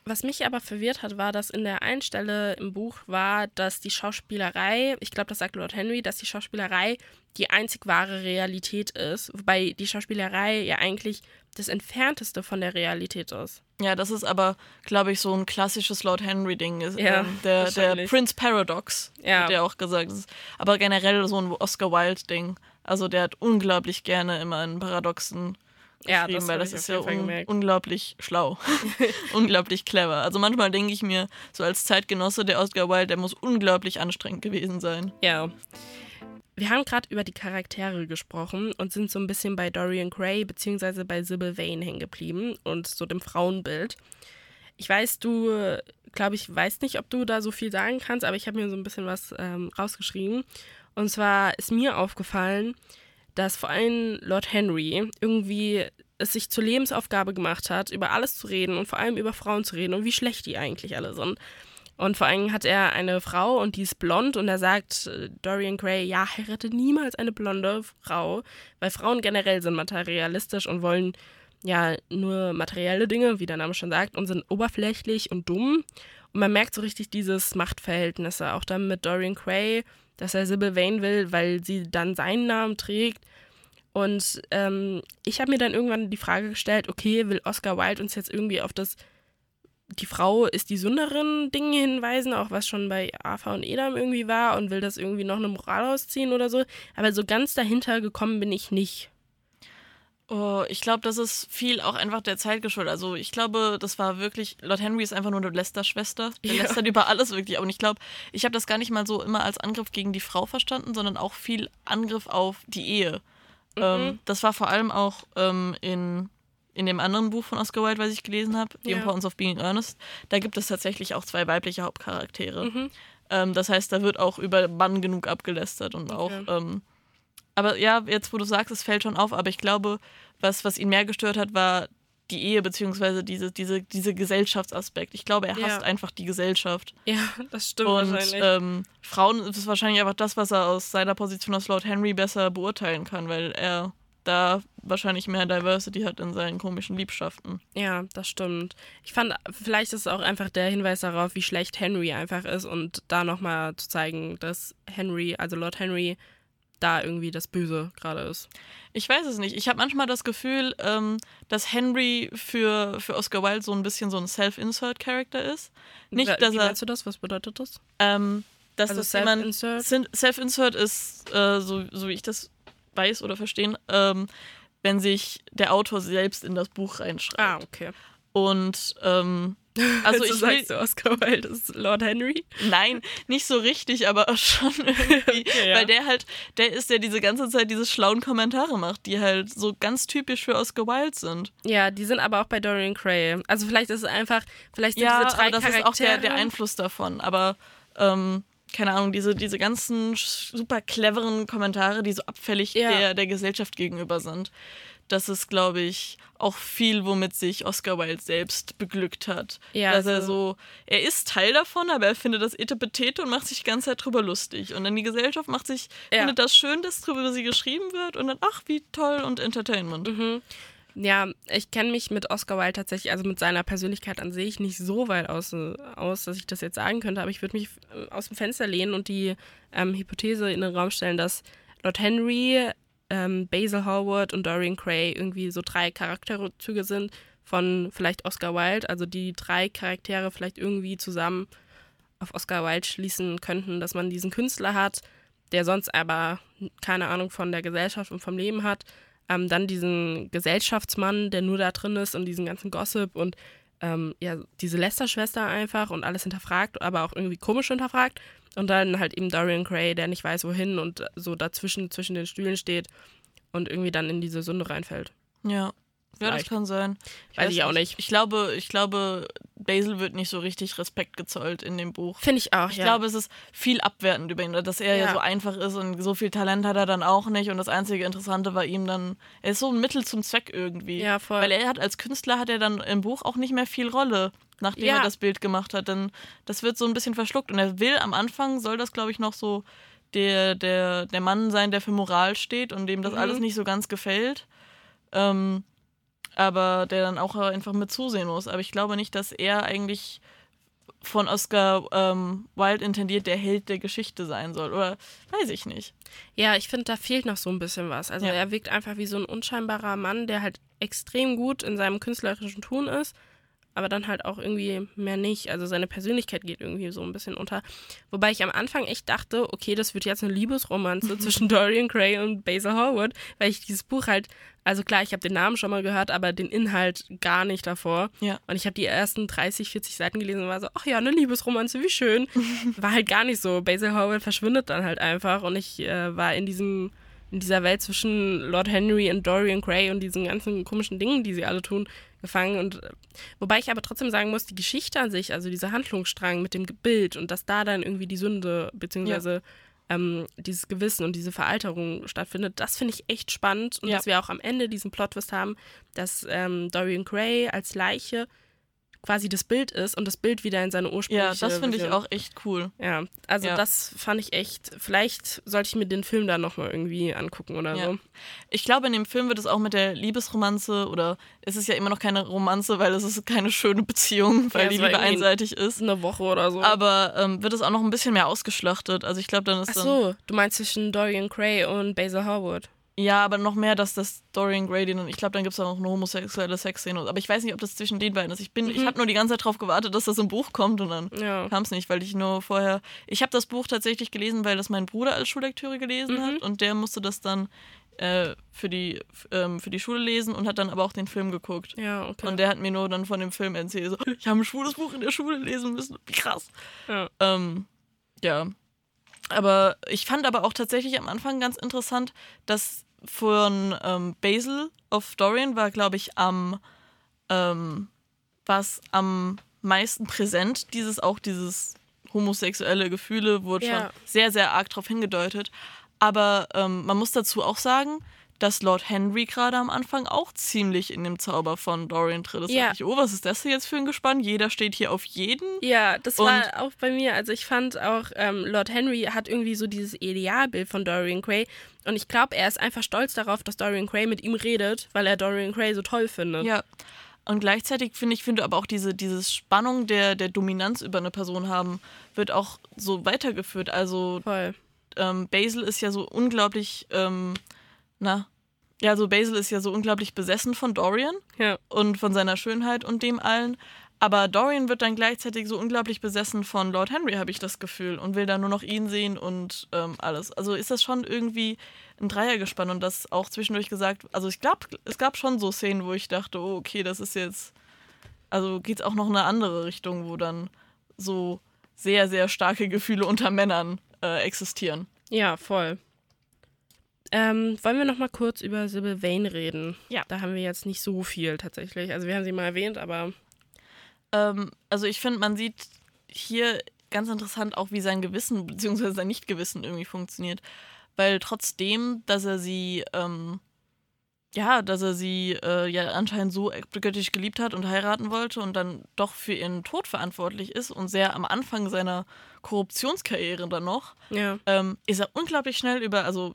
Was mich aber verwirrt hat, war, dass in der einen Stelle im Buch war, dass die Schauspielerei, ich glaube, das sagt Lord Henry, dass die Schauspielerei die einzig wahre Realität ist, wobei die Schauspielerei ja eigentlich das Entfernteste von der Realität ist. Ja, das ist aber, glaube ich, so ein klassisches Lord Henry-Ding. Ja, der Prince Paradox, ja. Hat der auch gesagt. Das ist aber generell so ein Oscar Wilde-Ding. Also der hat unglaublich gerne immer in Paradoxen geschrieben, weil das ist ja unglaublich schlau. Unglaublich clever. Also manchmal denke ich mir, so als Zeitgenosse, der Oscar Wilde, der muss unglaublich anstrengend gewesen sein. Ja. Wir haben gerade über die Charaktere gesprochen und sind so ein bisschen bei Dorian Gray bzw. bei Sybil Vane hängen geblieben und so dem Frauenbild. Ich weiß, weißt nicht, ob du da so viel sagen kannst, aber ich habe mir so ein bisschen was rausgeschrieben. Und zwar ist mir aufgefallen, dass vor allem Lord Henry irgendwie es sich zur Lebensaufgabe gemacht hat, über alles zu reden und vor allem über Frauen zu reden und wie schlecht die eigentlich alle sind. Und vor allem hat er eine Frau und die ist blond und er sagt, Dorian Gray, ja, heirate niemals eine blonde Frau, weil Frauen generell sind materialistisch und wollen ja nur materielle Dinge, wie der Name schon sagt, und sind oberflächlich und dumm. Und man merkt so richtig dieses Machtverhältnisse, auch dann mit Dorian Gray, dass er Sybil Vane will, weil sie dann seinen Namen trägt. Und ich habe mir dann irgendwann die Frage gestellt, okay, will Oscar Wilde uns jetzt irgendwie auf das die Frau ist die Sünderin Dinge hinweisen, auch was schon bei Arthur und Edam irgendwie war und will das irgendwie noch eine Moral rausziehen oder so. Aber so ganz dahinter gekommen bin ich nicht. Oh, ich glaube, das ist viel auch einfach der Zeit geschuldet. Also ich glaube, das war wirklich, Lord Henry ist einfach nur eine Lästerschwester. Der lästert über alles wirklich. Und ich glaube, ich habe das gar nicht mal so immer als Angriff gegen die Frau verstanden, sondern auch viel Angriff auf die Ehe. Das war vor allem auch in dem anderen Buch von Oscar Wilde, was ich gelesen habe, The Importance of Being Earnest, da gibt es tatsächlich auch 2 weibliche Hauptcharaktere. Das heißt, da wird auch über Mann genug abgelästert und auch aber ja, jetzt wo du sagst, es fällt schon auf, aber ich glaube, was ihn mehr gestört hat, war die Ehe, beziehungsweise diese Gesellschaftsaspekt. Ich glaube, er hasst einfach die Gesellschaft. Ja, das stimmt und, wahrscheinlich. Frauen ist wahrscheinlich einfach das, was er aus seiner Position als Lord Henry besser beurteilen kann, weil er da wahrscheinlich mehr Diversity hat in seinen komischen Liebschaften. Ja, das stimmt. Ich fand, vielleicht ist es auch einfach der Hinweis darauf, wie schlecht Henry einfach ist und da nochmal zu zeigen, dass Henry, also Lord Henry, da irgendwie das Böse gerade ist. Ich weiß es nicht. Ich habe manchmal das Gefühl, dass Henry für Oscar Wilde so ein bisschen so ein Self-Insert-Charakter ist. Nicht, dass wie meinst du das? Was bedeutet das? Dass also das Self-Insert ist, so wie ich das weiß oder verstehen, wenn sich der Autor selbst in das Buch reinschreibt. Ah, okay. Und also sagst du, Oscar Wilde ist Lord Henry? Nein, nicht so richtig, aber schon irgendwie. Ja. Weil der ist ja diese ganze Zeit diese schlauen Kommentare macht, die halt so ganz typisch für Oscar Wilde sind. Ja, die sind aber auch bei Dorian Gray. Also vielleicht ist es einfach, vielleicht sind diese 3 das Charaktere. Ist auch der Einfluss davon, aber keine Ahnung, diese ganzen super cleveren Kommentare, die so abfällig der Gesellschaft gegenüber sind. Das ist, glaube ich, auch viel, womit sich Oscar Wilde selbst beglückt hat. Ja, dass er ist Teil davon, aber er findet das Etepetete und macht sich die ganze Zeit drüber lustig. Und dann die Gesellschaft findet das schön, dass drüber sie geschrieben wird und dann, ach, wie toll und Entertainment. Mhm. Ja, ich kenne mich mit Oscar Wilde tatsächlich, also mit seiner Persönlichkeit an sich nicht so weit aus, dass ich das jetzt sagen könnte, aber ich würde mich aus dem Fenster lehnen und die Hypothese in den Raum stellen, dass Lord Henry, Basil Hallward und Dorian Gray irgendwie so 3 Charakterzüge sind von vielleicht Oscar Wilde, also die 3 Charaktere vielleicht irgendwie zusammen auf Oscar Wilde schließen könnten, dass man diesen Künstler hat, der sonst aber keine Ahnung von der Gesellschaft und vom Leben hat, dann diesen Gesellschaftsmann, der nur da drin ist und diesen ganzen Gossip und diese Lästerschwester einfach und alles hinterfragt, aber auch irgendwie komisch hinterfragt. Und dann halt eben Dorian Gray, der nicht weiß, wohin und so dazwischen zwischen den Stühlen steht und irgendwie dann in diese Sünde reinfällt. Ja, das kann sein. Weiß ich auch nicht. Ich glaube, Basil wird nicht so richtig Respekt gezollt in dem Buch. Finde ich auch, Ich glaube, es ist viel abwertend über ihn, dass er ja so einfach ist und so viel Talent hat er dann auch nicht und das einzige Interessante war ihm dann, er ist so ein Mittel zum Zweck irgendwie. Ja, voll. Weil als Künstler hat er dann im Buch auch nicht mehr viel Rolle, nachdem er das Bild gemacht hat, denn das wird so ein bisschen verschluckt und er will am Anfang, soll das glaube ich noch so der Mann sein, der für Moral steht und dem das alles nicht so ganz gefällt. aber der dann auch einfach mit zusehen muss. Aber ich glaube nicht, dass er eigentlich von Oscar Wilde intendiert der Held der Geschichte sein soll. Oder weiß ich nicht. Ja, ich finde, da fehlt noch so ein bisschen was. Also er wirkt einfach wie so ein unscheinbarer Mann, der halt extrem gut in seinem künstlerischen Tun ist, aber dann halt auch irgendwie mehr nicht. Also seine Persönlichkeit geht irgendwie so ein bisschen unter. Wobei ich am Anfang echt dachte, okay, das wird jetzt eine Liebesromanze zwischen Dorian Gray und Basil Hallward, weil ich dieses Buch halt, also klar, ich habe den Namen schon mal gehört, aber den Inhalt gar nicht davor. Ja. Und ich habe die ersten 30, 40 Seiten gelesen und war so, ach ja, eine Liebesromanze, wie schön. War halt gar nicht so. Basil Hallward verschwindet dann halt einfach und ich war in dieser Welt zwischen Lord Henry und Dorian Gray und diesen ganzen komischen Dingen, die sie alle tun, gefangen. Und wobei ich aber trotzdem sagen muss, die Geschichte an sich, also dieser Handlungsstrang mit dem Bild und dass da dann irgendwie die Sünde beziehungsweise dieses Gewissen und diese Veralterung stattfindet, das finde ich echt spannend. Und dass wir auch am Ende diesen Plot-Twist haben, dass Dorian Gray als Leiche quasi das Bild ist und das Bild wieder in seine ursprüngliche Ja, das finde ich auch echt cool. Ja, also das fand ich echt, vielleicht sollte ich mir den Film da nochmal irgendwie angucken oder so. Ich glaube, in dem Film wird es auch mit der Liebesromanze, oder es ist ja immer noch keine Romanze, weil es ist keine schöne Beziehung, weil die Liebe einseitig ist. Eine Woche oder so. Aber wird es auch noch ein bisschen mehr ausgeschlachtet. Also ich glaube, dann ist Ach so, du meinst zwischen Dorian Gray und Basil Hallward? Ja, aber noch mehr, dass das Dorian Gray, und ich glaube, dann gibt es auch noch eine homosexuelle Sexszene. Aber ich weiß nicht, ob das zwischen den beiden ist. Ich habe nur die ganze Zeit drauf gewartet, dass das im Buch kommt und dann kam es nicht, weil ich nur vorher... Ich habe das Buch tatsächlich gelesen, weil das mein Bruder als Schullektüre gelesen hat und der musste das dann für die Schule lesen und hat dann aber auch den Film geguckt. Ja, okay. Und der hat mir nur dann von dem Film erzählt, so, ich habe ein schwules Buch in der Schule lesen müssen. Wie krass. Ja. Aber ich fand aber auch tatsächlich am Anfang ganz interessant, dass von Basil of Dorian war, glaube ich, am meisten präsent, dieses homosexuelle Gefühle, wurde schon sehr, sehr arg drauf hingedeutet. Aber man muss dazu auch sagen, dass Lord Henry gerade am Anfang auch ziemlich in dem Zauber von Dorian drin ist. Ja. Was ist das jetzt für ein Gespann? Jeder steht hier auf jeden. Ja, das war auch bei mir. Also ich fand auch, Lord Henry hat irgendwie so dieses Idealbild von Dorian Gray. Und ich glaube, er ist einfach stolz darauf, dass Dorian Gray mit ihm redet, weil er Dorian Gray so toll findet. Ja. Und gleichzeitig finde aber auch diese Spannung der Dominanz über eine Person haben, wird auch so weitergeführt. Also Basil ist ja so unglaublich, Basil ist ja so unglaublich besessen von Dorian und von seiner Schönheit und dem allen. Aber Dorian wird dann gleichzeitig so unglaublich besessen von Lord Henry, habe ich das Gefühl, und will dann nur noch ihn sehen und alles. Also ist das schon irgendwie ein Dreiergespann und das auch zwischendurch gesagt, also ich glaube, es gab schon so Szenen, wo ich dachte, oh, okay, das ist jetzt, also geht's auch noch in eine andere Richtung, wo dann so sehr, sehr starke Gefühle unter Männern existieren. Ja, voll. Wollen wir noch mal kurz über Sybil Vane reden? Ja. Da haben wir jetzt nicht so viel tatsächlich. Also wir haben sie mal erwähnt, aber... Also ich finde, man sieht hier ganz interessant auch, wie sein Gewissen bzw. sein Nichtgewissen irgendwie funktioniert. Weil trotzdem, dass er sie anscheinend so göttlich geliebt hat und heiraten wollte und dann doch für ihren Tod verantwortlich ist und sehr am Anfang seiner Korruptionskarriere dann noch, ist er unglaublich schnell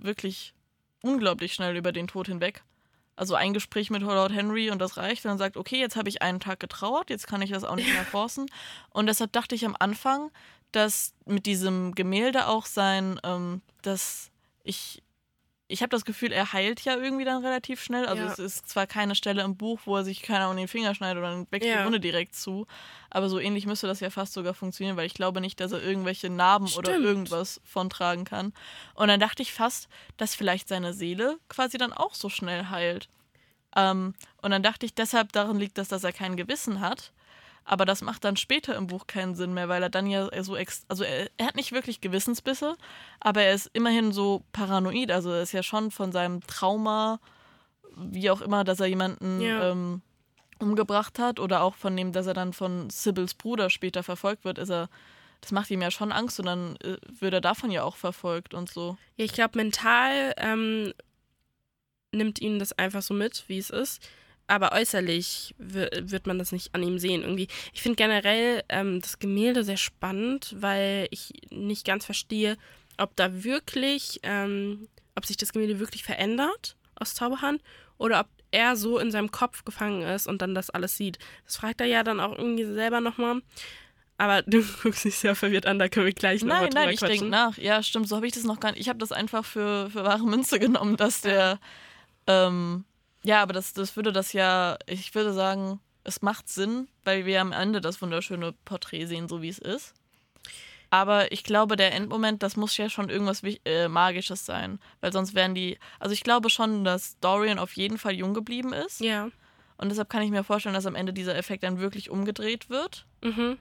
über den Tod hinweg. Also ein Gespräch mit Lord Henry und das reicht. Und dann sagt, okay, jetzt habe ich einen Tag getrauert, jetzt kann ich das auch nicht mehr forcen. Und deshalb dachte ich am Anfang, dass mit diesem Gemälde auch ich habe das Gefühl, er heilt ja irgendwie dann relativ schnell. Also es ist zwar keine Stelle im Buch, wo er sich keiner an den Finger schneidet oder dann wächst die Wunde direkt zu. Aber so ähnlich müsste das ja fast sogar funktionieren, weil ich glaube nicht, dass er irgendwelche Narben oder irgendwas von tragen kann. Und dann dachte ich fast, dass vielleicht seine Seele quasi dann auch so schnell heilt. Und dann dachte ich, deshalb daran liegt das, dass er kein Gewissen hat. Aber das macht dann später im Buch keinen Sinn mehr, weil er dann ja so er hat nicht wirklich Gewissensbisse, aber er ist immerhin so paranoid. Also er ist ja schon von seinem Trauma, wie auch immer, dass er jemanden umgebracht hat oder auch von dem, dass er dann von Sybil's Bruder später verfolgt wird, das macht ihm ja schon Angst und dann wird er davon ja auch verfolgt und so. Ja, ich glaube, mental nimmt ihn das einfach so mit, wie es ist. Aber äußerlich wird man das nicht an ihm sehen irgendwie. Ich finde generell das Gemälde sehr spannend, weil ich nicht ganz verstehe, ob sich das Gemälde wirklich verändert aus Zauberhand oder ob er so in seinem Kopf gefangen ist und dann das alles sieht. Das fragt er ja dann auch irgendwie selber nochmal. Aber du guckst dich sehr verwirrt an, da können wir gleich noch mal drüber Nein, ich denke nach. Ja, stimmt, so habe ich das noch gar nicht. Ich habe das einfach für wahre Münze genommen, dass der, aber das würde das ja, ich würde sagen, es macht Sinn, weil wir am Ende das wunderschöne Porträt sehen, so wie es ist. Aber ich glaube, der Endmoment, das muss ja schon irgendwas Magisches sein. Weil sonst wären also ich glaube schon, dass Dorian auf jeden Fall jung geblieben ist. Ja. Und deshalb kann ich mir vorstellen, dass am Ende dieser Effekt dann wirklich umgedreht wird. Mhm.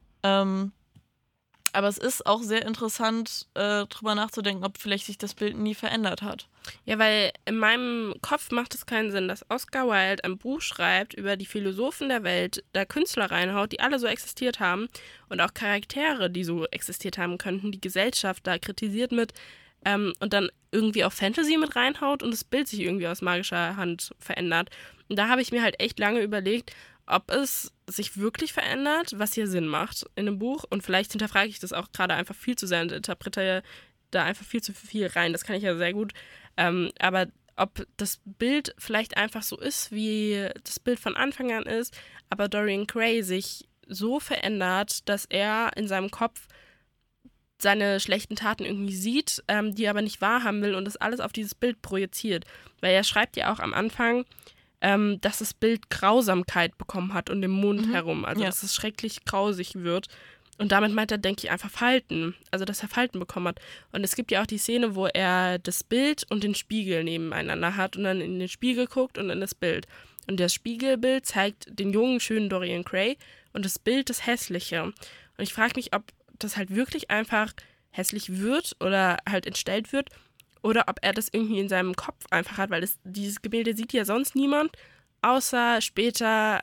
Aber es ist auch sehr interessant, drüber nachzudenken, ob vielleicht sich das Bild nie verändert hat. Ja, weil in meinem Kopf macht es keinen Sinn, dass Oscar Wilde ein Buch schreibt über die Philosophen der Welt, da Künstler reinhaut, die alle so existiert haben und auch Charaktere, die so existiert haben könnten, die Gesellschaft da kritisiert mit und dann irgendwie auch Fantasy mit reinhaut und das Bild sich irgendwie aus magischer Hand verändert. Und da habe ich mir halt echt lange überlegt, ob es sich wirklich verändert, was hier Sinn macht in einem Buch. Und vielleicht hinterfrage ich das auch gerade einfach viel zu sehr und interpretiere da einfach viel zu viel rein. Das kann ich ja sehr gut. Aber ob das Bild vielleicht einfach so ist, wie das Bild von Anfang an ist, aber Dorian Gray sich so verändert, dass er in seinem Kopf seine schlechten Taten irgendwie sieht, die er aber nicht wahrhaben will und das alles auf dieses Bild projiziert. Weil er schreibt ja auch am Anfang, dass das Bild Grausamkeit bekommen hat und im Mund herum. Also, dass es schrecklich grausig wird. Und damit meint er, denke ich, einfach Falten. Also, dass er Falten bekommen hat. Und es gibt ja auch die Szene, wo er das Bild und den Spiegel nebeneinander hat und dann in den Spiegel guckt und in das Bild. Und das Spiegelbild zeigt den jungen, schönen Dorian Gray und das Bild das Hässliche. Und ich frage mich, ob das halt wirklich einfach hässlich wird oder halt entstellt wird. Oder ob er das irgendwie in seinem Kopf einfach hat, weil dieses Gemälde sieht ja sonst niemand, außer später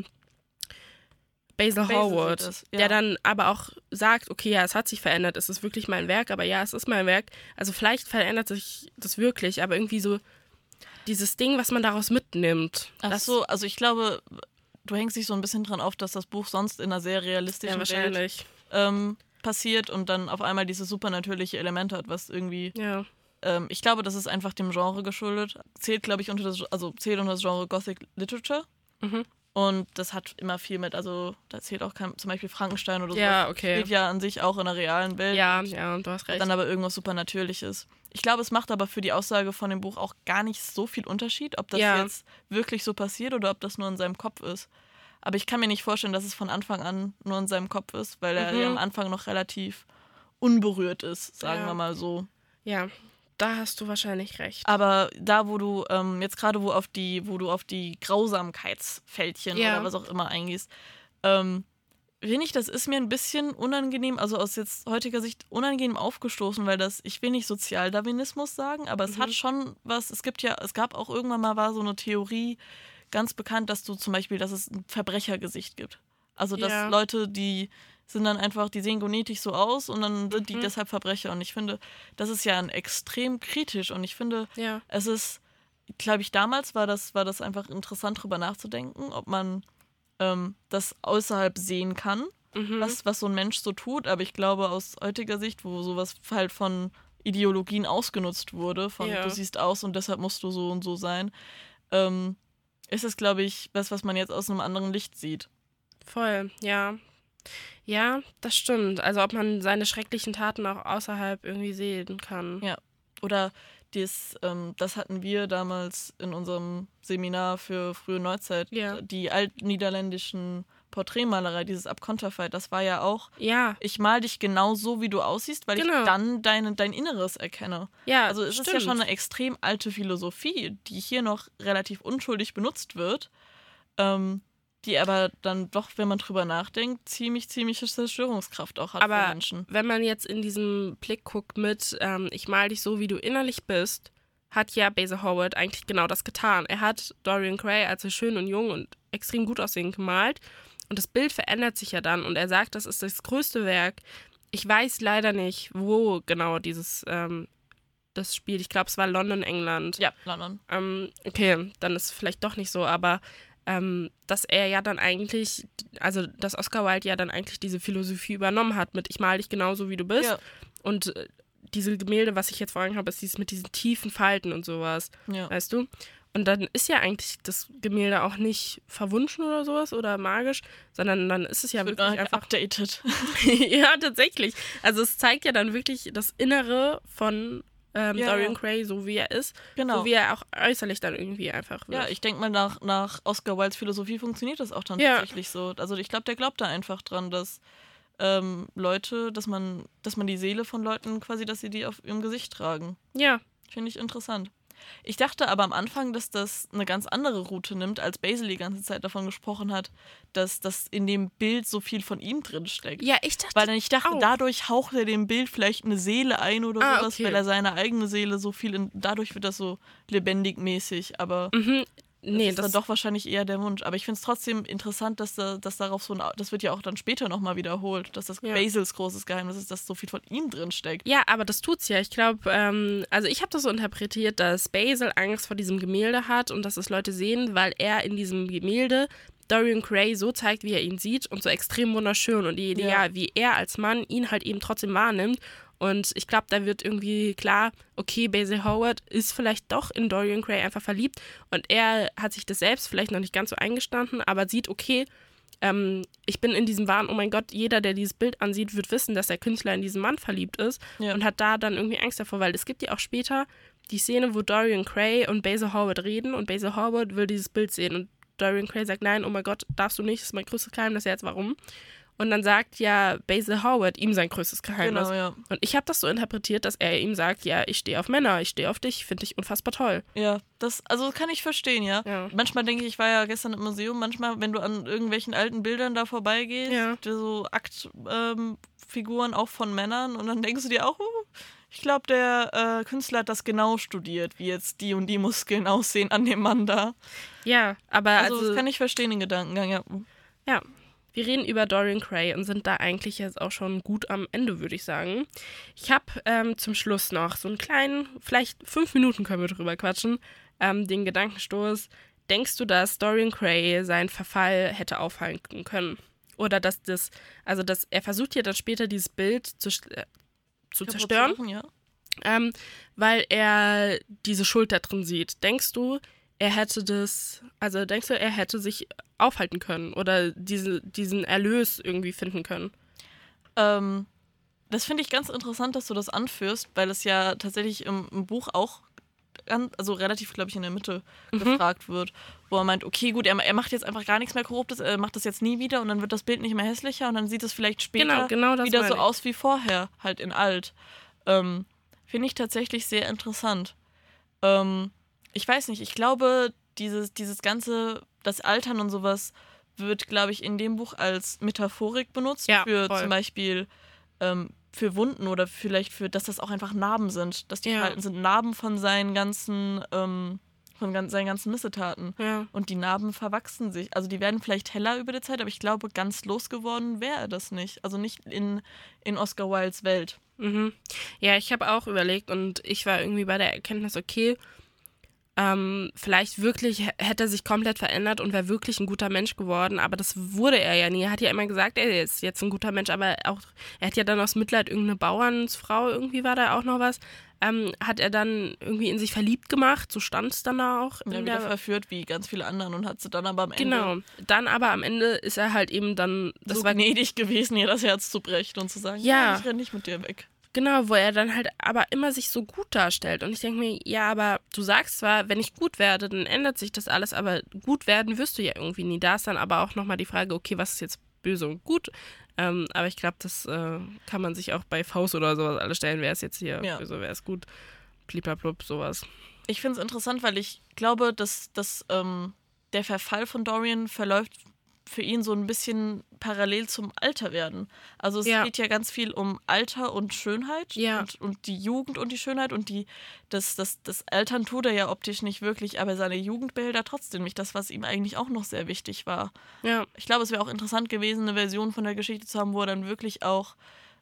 Basil Hallward, der dann aber auch sagt, okay, ja, es hat sich verändert, es ist wirklich mein Werk, aber ja, es ist mein Werk. Also vielleicht verändert sich das wirklich, aber irgendwie so dieses Ding, was man daraus mitnimmt. Ach so, also ich glaube, du hängst dich so ein bisschen dran auf, dass das Buch sonst in einer sehr realistischen Welt passiert und dann auf einmal dieses supernatürliche Element hat, was irgendwie... Ja. Ich glaube, das ist einfach dem Genre geschuldet. Zählt, glaube ich, unter das Genre Gothic Literature. Mhm. Und das hat immer viel mit, also da zählt auch zum Beispiel Frankenstein oder so. Ja, okay. Spielt ja an sich auch in der realen Welt. Ja, du hast recht. Dann aber irgendwas Supernatürliches. Ich glaube, es macht aber für die Aussage von dem Buch auch gar nicht so viel Unterschied, ob das jetzt wirklich so passiert oder ob das nur in seinem Kopf ist. Aber ich kann mir nicht vorstellen, dass es von Anfang an nur in seinem Kopf ist, weil er ja am Anfang noch relativ unberührt ist, sagen wir mal so. Ja. Da hast du wahrscheinlich recht. Aber da, wo du jetzt gerade wo du auf die Grausamkeitsfältchen oder was auch immer eingehst, finde ich, das ist mir ein bisschen unangenehm, also aus jetzt heutiger Sicht unangenehm aufgestoßen, weil ich will nicht Sozialdarwinismus sagen, aber es hat schon was, es gab auch irgendwann mal war so eine Theorie ganz bekannt, dass es ein Verbrechergesicht gibt. Also, dass Leute, die sind dann einfach, die sehen genetisch so aus und dann sind die deshalb Verbrecher. Und ich finde, das ist ja extrem kritisch. Und ich finde, es ist, glaube ich, damals war das einfach interessant, drüber nachzudenken, ob man das außerhalb sehen kann, was so ein Mensch so tut. Aber ich glaube, aus heutiger Sicht, wo sowas halt von Ideologien ausgenutzt wurde, von du siehst aus und deshalb musst du so und so sein, ist es, glaube ich, was man jetzt aus einem anderen Licht sieht. Voll, ja. Ja, das stimmt. Also ob man seine schrecklichen Taten auch außerhalb irgendwie sehen kann. Ja, oder das hatten wir damals in unserem Seminar für frühe Neuzeit, die altniederländischen Porträtmalerei, dieses Abkonterfei, das war ja auch, ich mal dich genau so, wie du aussiehst, weil ich dann dein Inneres erkenne. Ja, also es ist ja schon eine extrem alte Philosophie, die hier noch relativ unschuldig benutzt wird, die aber dann doch, wenn man drüber nachdenkt, ziemliche Zerstörungskraft auch hat für Menschen. Aber wenn man jetzt in diesem Blick guckt mit ich mal dich so, wie du innerlich bist, hat ja Basil Hallward eigentlich genau das getan. Er hat Dorian Gray als er schön und jung und extrem gut aussehend gemalt und das Bild verändert sich ja dann und er sagt, das ist das größte Werk. Ich weiß leider nicht, wo genau das spielt. Ich glaube, es war London, England. Ja, London. Okay, dann ist es vielleicht doch nicht so, aber dass er ja dann eigentlich, also dass Oscar Wilde ja dann eigentlich diese Philosophie übernommen hat mit ich mal dich genauso, wie du bist. Ja. Und diese Gemälde, was ich jetzt vorhin habe, ist dieses mit diesen tiefen Falten und sowas, weißt du? Und dann ist ja eigentlich das Gemälde auch nicht verwunschen oder sowas oder magisch, sondern dann ist es ja wirklich einfach updated. Ja, tatsächlich. Also es zeigt ja dann wirklich das Innere von Dorian Gray, so wie er ist, so wie er auch äußerlich dann irgendwie einfach wird. Ja, ich denke mal, nach Oscar Wildes Philosophie funktioniert das auch dann tatsächlich so. Also ich glaube, der glaubt da einfach dran, dass Leute, dass man die Seele von Leuten quasi, dass sie die auf ihrem Gesicht tragen. Ja. Finde ich interessant. Ich dachte aber am Anfang, dass das eine ganz andere Route nimmt, als Basil die ganze Zeit davon gesprochen hat, dass das in dem Bild so viel von ihm drin steckt. Ja, ich dachte auch. Dadurch haucht er dem Bild vielleicht eine Seele ein oder sowas, okay. Weil er seine eigene Seele so viel dadurch wird das so lebendig mäßig, aber das ist dann doch wahrscheinlich eher der Wunsch. Aber ich finde es trotzdem interessant, dass darauf das wird ja auch dann später nochmal wiederholt, dass das Basils großes Geheimnis ist, dass so viel von ihm drin steckt. Ja, aber das tut's ja. Ich glaube, also ich habe das so interpretiert, dass Basil Angst vor diesem Gemälde hat und dass es Leute sehen, weil er in diesem Gemälde Dorian Gray so zeigt, wie er ihn sieht und so extrem wunderschön und die Idee, wie er als Mann ihn halt eben trotzdem wahrnimmt. Und ich glaube, da wird irgendwie klar, okay, Basil Howard ist vielleicht doch in Dorian Gray einfach verliebt und er hat sich das selbst vielleicht noch nicht ganz so eingestanden, aber sieht, okay, ich bin in diesem Wahn, oh mein Gott, jeder, der dieses Bild ansieht, wird wissen, dass der Künstler in diesen Mann verliebt ist und hat da dann irgendwie Angst davor, weil es gibt ja auch später die Szene, wo Dorian Gray und Basil Howard reden und Basil Howard will dieses Bild sehen und Dorian Gray sagt, nein, oh mein Gott, darfst du nicht, das ist mein größtes Geheimnis, jetzt warum? Und dann sagt ja Basil Howard ihm sein größtes Geheimnis. Genau, ja. Und ich habe das so interpretiert, dass er ihm sagt, ja, ich stehe auf Männer, ich stehe auf dich, finde ich unfassbar toll. Ja, das kann ich verstehen, ja. Manchmal denke ich war ja gestern im Museum, manchmal, wenn du an irgendwelchen alten Bildern da vorbeigehst, so Aktfiguren auch von Männern und dann denkst du dir auch, ich glaube, der Künstler hat das genau studiert, wie jetzt die und die Muskeln aussehen an dem Mann da. Ja, aber also das kann ich verstehen, den Gedankengang, ja. Ja. Wir reden über Dorian Gray und sind da eigentlich jetzt auch schon gut am Ende, würde ich sagen. Ich habe zum Schluss noch so einen kleinen, vielleicht 5 Minuten können wir drüber quatschen, den Gedankenstoß. Denkst du, dass Dorian Gray seinen Verfall hätte aufhalten können? Oder dass er versucht ja dann später dieses Bild zu zerstören, weil er diese Schuld da drin sieht. Denkst du, er hätte sich aufhalten können oder diesen Erlös irgendwie finden können? Das finde ich ganz interessant, dass du das anführst, weil es ja tatsächlich im Buch auch relativ, glaube ich, in der Mitte gefragt wird, wo er meint, okay, gut, er macht jetzt einfach gar nichts mehr Korruptes, er macht das jetzt nie wieder und dann wird das Bild nicht mehr hässlicher und dann sieht es vielleicht später wieder so aus wie vorher, halt in alt. Finde ich tatsächlich sehr interessant. Ich weiß nicht, ich glaube, dieses ganze, das Altern und sowas wird, glaube ich, in dem Buch als Metaphorik benutzt für voll. Zum Beispiel für Wunden oder vielleicht für, dass das auch einfach Narben sind. Dass die Falten sind Narben von seinen ganzen Missetaten. Ja. Und die Narben verwachsen sich. Also die werden vielleicht heller über die Zeit, aber ich glaube, ganz losgeworden wäre er das nicht. Also nicht in Oscar Wildes Welt. Mhm. Ja, ich habe auch überlegt und ich war irgendwie bei der Erkenntnis, okay, vielleicht wirklich hätte er sich komplett verändert und wäre wirklich ein guter Mensch geworden, aber das wurde er ja nie. Er hat ja immer gesagt, er ist jetzt ein guter Mensch, aber auch, er hat ja dann aus Mitleid irgendeine Bauernsfrau, irgendwie war da auch noch was, hat er dann irgendwie in sich verliebt gemacht, so stand es dann auch. Ja, wieder verführt wie ganz viele anderen und hat sie dann aber am Ende... Genau, dann aber am Ende ist er halt eben dann... Das so war gnädig gewesen, ihr das Herz zu brechen und zu sagen, ich renne nicht mit dir weg. Genau, wo er dann halt aber immer sich so gut darstellt. Und ich denke mir, ja, aber du sagst zwar, wenn ich gut werde, dann ändert sich das alles, aber gut werden wirst du ja irgendwie nie. Da ist dann aber auch nochmal die Frage, okay, was ist jetzt böse und gut? Aber ich glaube, das kann man sich auch bei Faust oder sowas alles stellen. Wer ist jetzt hier böse, wer ist gut? Bliblablub, sowas. Ich finde es interessant, weil ich glaube, dass der Verfall von Dorian verläuft für ihn so ein bisschen parallel zum Alterwerden. Also es geht ja ganz viel um Alter und Schönheit und die Jugend und die Schönheit und das Altern tut er ja optisch nicht wirklich, aber seine Jugend behält er trotzdem nicht. Das, was ihm eigentlich auch noch sehr wichtig war. Ja. Ich glaube, es wäre auch interessant gewesen, eine Version von der Geschichte zu haben, wo er dann wirklich auch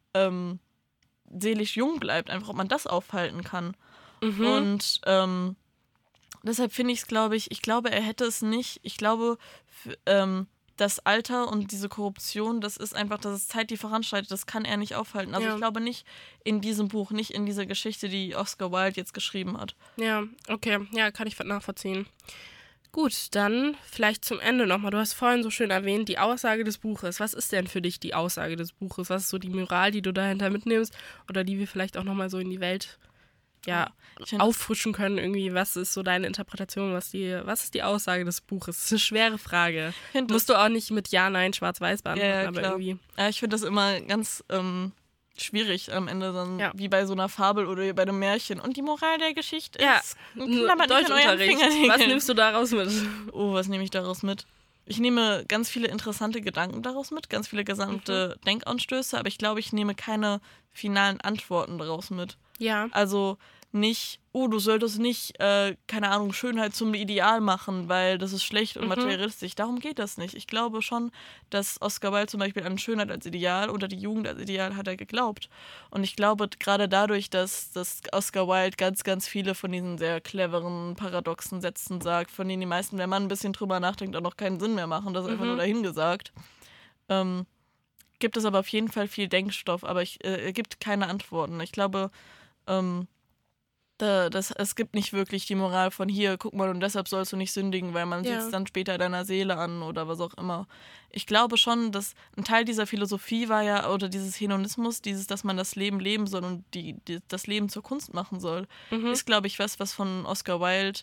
seelisch jung bleibt, einfach ob man das aufhalten kann. Mhm. Und deshalb finde ich es, glaube ich, er hätte es nicht, ich glaube, das Alter und diese Korruption, das ist Zeit, die voranschreitet. Das kann er nicht aufhalten. Also ich glaube nicht in diesem Buch, nicht in dieser Geschichte, die Oscar Wilde jetzt geschrieben hat. Ja, okay. Ja, kann ich nachvollziehen. Gut, dann vielleicht zum Ende nochmal. Du hast vorhin so schön erwähnt, die Aussage des Buches. Was ist denn für dich die Aussage des Buches? Was ist so die Moral, die du dahinter mitnimmst oder die wir vielleicht auch nochmal so in die Welt auffrischen können irgendwie? Was ist so deine Interpretation? Was ist die Aussage des Buches? Das ist eine schwere Frage. Musst du auch nicht mit Ja, Nein, Schwarz-Weiß beantworten, aber irgendwie. Ja, ich finde das immer ganz schwierig am Ende dann, wie bei so einer Fabel oder bei einem Märchen. Und die Moral der Geschichte ist Deutschunterricht. Was nimmst du daraus mit? Oh, was nehme ich daraus mit? Ich nehme ganz viele interessante Gedanken daraus mit, ganz viele gesamte Denkanstöße, aber ich glaube, ich nehme keine finalen Antworten daraus mit. Ja. Also nicht, du solltest nicht, keine Ahnung, Schönheit zum Ideal machen, weil das ist schlecht und materialistisch. Darum geht das nicht. Ich glaube schon, dass Oscar Wilde zum Beispiel an Schönheit als Ideal oder die Jugend als Ideal hat er geglaubt. Und ich glaube, gerade dadurch, dass Oscar Wilde ganz, ganz viele von diesen sehr cleveren, paradoxen Sätzen sagt, von denen die meisten, wenn man ein bisschen drüber nachdenkt, auch noch keinen Sinn mehr machen, das ist einfach nur dahingesagt, gibt es aber auf jeden Fall viel Denkstoff, aber er gibt keine Antworten. Ich glaube, es gibt nicht wirklich die Moral von hier, guck mal, und deshalb sollst du nicht sündigen, weil man sieht es dann später deiner Seele an oder was auch immer. Ich glaube schon, dass ein Teil dieser Philosophie war ja, oder dieses Hedonismus, dass man das Leben leben soll und das Leben zur Kunst machen soll, ist, glaube ich, was von Oscar Wilde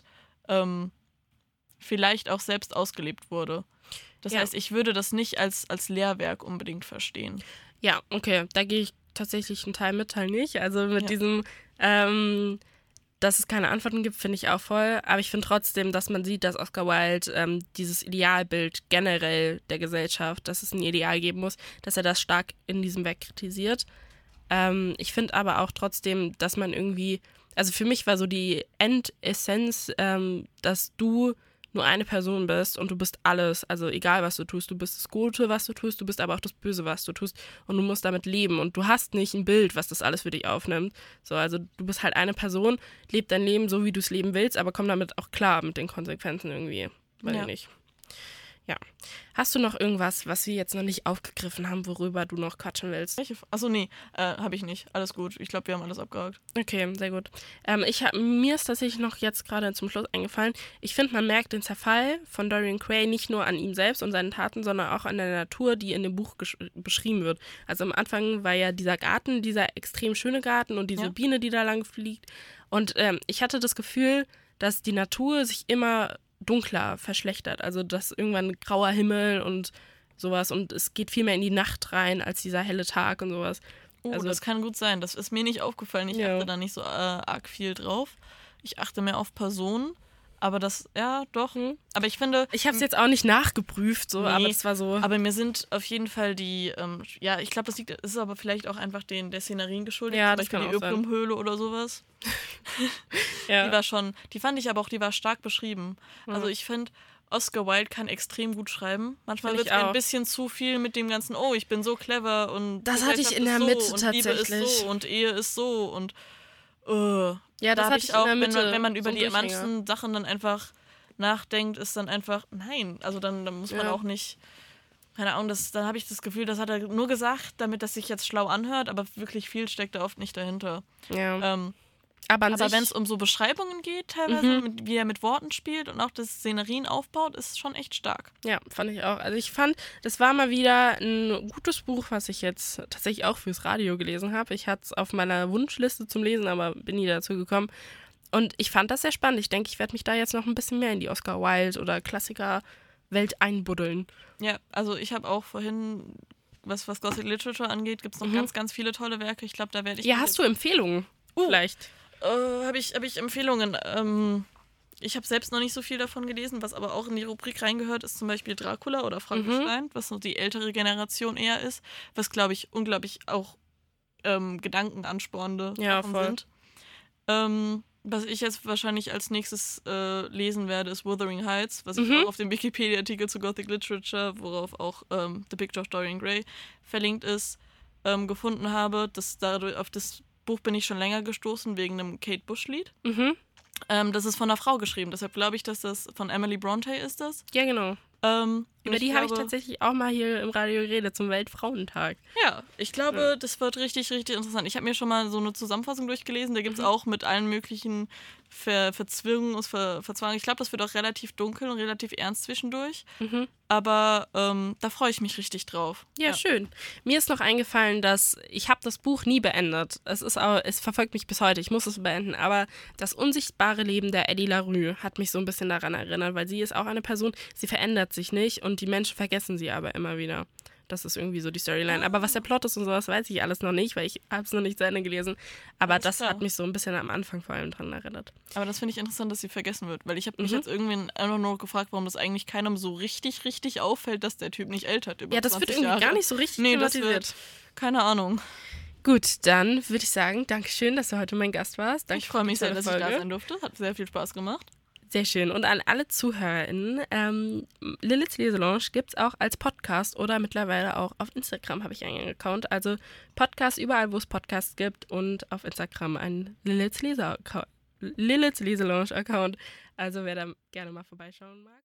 vielleicht auch selbst ausgelebt wurde. Das heißt, ich würde das nicht als Lehrwerk unbedingt verstehen. Ja, okay, da gehe ich tatsächlich einen Teil mit, Teil nicht. Also mit diesem dass es keine Antworten gibt, finde ich auch voll. Aber ich finde trotzdem, dass man sieht, dass Oscar Wilde dieses Idealbild generell der Gesellschaft, dass es ein Ideal geben muss, dass er das stark in diesem Werk kritisiert. Ich finde aber auch trotzdem, dass man irgendwie, also für mich war so die Endessenz, dass du nur eine Person bist und du bist alles, also egal was du tust, du bist das Gute, was du tust, du bist aber auch das Böse, was du tust und du musst damit leben und du hast nicht ein Bild, was das alles für dich aufnimmt. So, also du bist halt eine Person, leb dein Leben so, wie du es leben willst, aber komm damit auch klar mit den Konsequenzen irgendwie, weiß ich nicht. Ja. Hast du noch irgendwas, was wir jetzt noch nicht aufgegriffen haben, worüber du noch quatschen willst? Achso, nee, habe ich nicht. Alles gut. Ich glaube, wir haben alles abgehakt. Okay, sehr gut. Mir ist tatsächlich noch jetzt gerade zum Schluss eingefallen, ich finde, man merkt den Zerfall von Dorian Gray nicht nur an ihm selbst und seinen Taten, sondern auch an der Natur, die in dem Buch beschrieben wird. Also am Anfang war ja dieser Garten, dieser extrem schöne Garten und diese Biene, die da lang fliegt. Und ich hatte das Gefühl, dass die Natur sich immer dunkler verschlechtert, also dass irgendwann grauer Himmel und sowas und es geht viel mehr in die Nacht rein als dieser helle Tag und sowas. Also das kann gut sein, das ist mir nicht aufgefallen, ich achte da nicht so arg viel drauf. Ich achte mehr auf Personen, aber das, doch. Aber ich finde... Ich habe es jetzt auch nicht nachgeprüft, so, aber es war so... Aber mir sind auf jeden Fall die, ich glaube, das ist aber vielleicht auch einfach der Szenerien geschuldet, zum Beispiel die Öplum-Höhle oder sowas. Die fand ich aber auch, die war stark beschrieben. Also ich finde, Oscar Wilde kann extrem gut schreiben. Manchmal wird es ein bisschen zu viel mit dem ganzen, ich bin so clever und das hatte ich in der Mitte und tatsächlich. Liebe ist so und Ehe ist so und das hatte ich auch, wenn man über die manchen Sachen dann einfach nachdenkt, ist dann einfach, nein, also dann muss man auch nicht, keine Ahnung, dann habe ich das Gefühl, das hat er nur gesagt, damit das sich jetzt schlau anhört, aber wirklich viel steckt da oft nicht dahinter. Ja. Aber wenn es um so Beschreibungen geht, teilweise, wie er mit Worten spielt und auch das Szenerien aufbaut, ist schon echt stark. Ja, fand ich auch. Also ich fand, das war mal wieder ein gutes Buch, was ich jetzt tatsächlich auch fürs Radio gelesen habe. Ich hatte es auf meiner Wunschliste zum Lesen, aber bin nie dazu gekommen. Und ich fand das sehr spannend. Ich denke, ich werde mich da jetzt noch ein bisschen mehr in die Oscar Wilde oder Klassiker-Welt einbuddeln. Ja, also ich habe auch vorhin, was Gothic Literature angeht, gibt es noch ganz, ganz viele tolle Werke. Ich glaube, da werde ich... Ja, hast du Empfehlungen vielleicht? Habe ich Empfehlungen. Ich habe selbst noch nicht so viel davon gelesen, was aber auch in die Rubrik reingehört, ist zum Beispiel Dracula oder Frankenstein, was so die ältere Generation eher ist, was, glaube ich, unglaublich auch gedankenanspornende Sachen sind. Was ich jetzt wahrscheinlich als nächstes lesen werde, ist Wuthering Heights, was ich auch auf dem Wikipedia-Artikel zu Gothic Literature, worauf auch The Picture of Dorian Gray verlinkt ist, gefunden habe. Auf das Buch bin ich schon länger gestoßen, wegen einem Kate Bush-Lied. Das ist von einer Frau geschrieben, deshalb glaube ich, dass das von Emily Bronte ist das. Ja, genau. Über die habe ich tatsächlich auch mal hier im Radio geredet zum Weltfrauentag. Ja, ich glaube, das wird richtig, richtig interessant. Ich habe mir schon mal so eine Zusammenfassung durchgelesen. Da gibt es auch mit allen möglichen Verzwirrungen und Verzweigungen. Ich glaube, das wird auch relativ dunkel und relativ ernst zwischendurch. Aber da freue ich mich richtig drauf. Ja, schön. Mir ist noch eingefallen, dass ich habe das Buch nie beendet. Es verfolgt mich bis heute. Ich muss es beenden. Aber das unsichtbare Leben der Eddie LaRue hat mich so ein bisschen daran erinnert, weil sie ist auch eine Person, sie verändert sich nicht und die Menschen vergessen sie aber immer wieder. Das ist irgendwie so die Storyline. Aber was der Plot ist und sowas, weiß ich alles noch nicht, weil ich habe es noch nicht zu Ende gelesen. Aber das hat mich so ein bisschen am Anfang vor allem dran erinnert. Aber das finde ich interessant, dass sie vergessen wird. Weil ich habe mich jetzt irgendwie einfach nur gefragt, warum das eigentlich keinem so richtig, richtig auffällt, dass der Typ nicht ältert über 20 Jahre. Ja, das wird irgendwie gar nicht so richtig thematisiert. Keine Ahnung. Gut, dann würde ich sagen, Dankeschön, dass du heute mein Gast warst. Danke, ich freue mich sehr, dass ich da sein durfte. Hat sehr viel Spaß gemacht. Sehr schön. Und an alle ZuhörerInnen, Liliths Leselounge gibt es auch als Podcast oder mittlerweile auch auf Instagram habe ich einen Account. Also Podcast überall, wo es Podcasts gibt und auf Instagram ein Liliths Leselounge Account. Also wer da gerne mal vorbeischauen mag.